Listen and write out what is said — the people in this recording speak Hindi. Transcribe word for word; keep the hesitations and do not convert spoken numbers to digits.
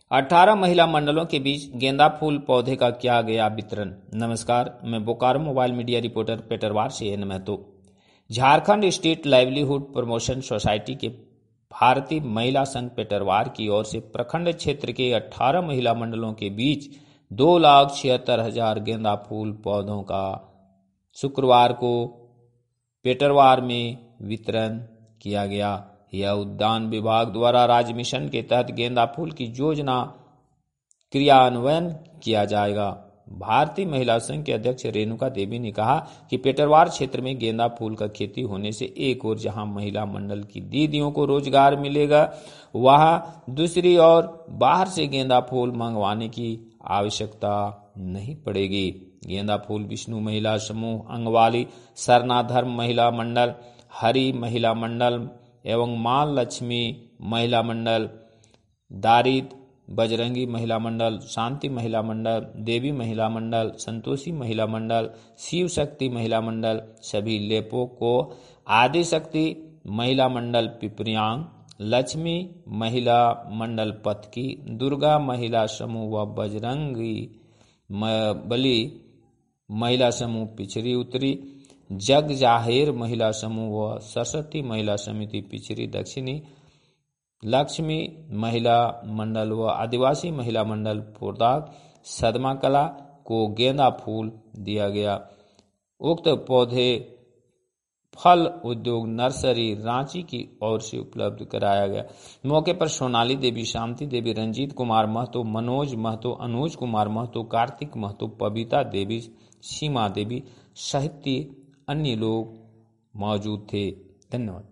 अठारह महिला मंडलों के बीच गेंदा फूल पौधे का किया गया वितरण। नमस्कार, मैं Bokaro mobile media reporter Petarwar से N Mahato. Jharkhand state livelihood promotion society के भारतीय महिला संघ पेटरवार की ओर से प्रखंड क्षेत्र के अठारह महिला मंडलों के बीच दो लाख छिहत्तर हजार गेंदा फूल पौधों का शुक्रवार को पेटरवार में वितरण किया गया। यह उद्यान विभाग द्वारा राज्य मिशन के तहत गेंदा फूल की योजना क्रियान्वयन किया जाएगा। भारतीय महिला संघ के अध्यक्ष रेणुका देवी ने कहा कि पेटरवार क्षेत्र में गेंदा फूल का खेती होने से एक ओर जहां महिला मंडल की दीदियों को रोजगार मिलेगा, वहां दूसरी ओर बाहर से गेंदा फूल मंगवाने की आवश्यकता नहीं पड़ेगी। गेंदा फूल विष्णु महिला समूह, अंगवाली, सरना धर्म महिला मंडल, हरि महिला मंडल एवं मां लक्ष्मी महिला मंडल, दारिद बजरंगी महिला मंडल, शांति महिला मंडल, देवी महिला मंडल, संतोषी महिला मंडल, शिव शक्ति महिला मंडल, सभी लेपो को आदि शक्ति महिला मंडल पिपरियांग, लक्ष्मी महिला मंडल पथकी, दुर्गा महिला समूह व बजरंगी बली महिला समूह पिछड़ी उत्तरी, जग जाहिर महिला समूह व सरस्वती महिला समिति पिछड़ी दक्षिणी, लक्ष्मी महिला मंडल व आदिवासी महिला मंडल पोरदाग सदमा कला को गेंदा फूल दिया गया। उक्त पौधे फल उद्योग नर्सरी रांची की ओर से उपलब्ध कराया गया। मौके पर सोनाली देवी, शांति देवी, रंजीत कुमार महतो, मनोज महतो, अनुज कुमार महतो, कार्तिक महतो, पविता देवी, सीमा देवी सहित अन्य लोग मौजूद थे। धन्यवाद।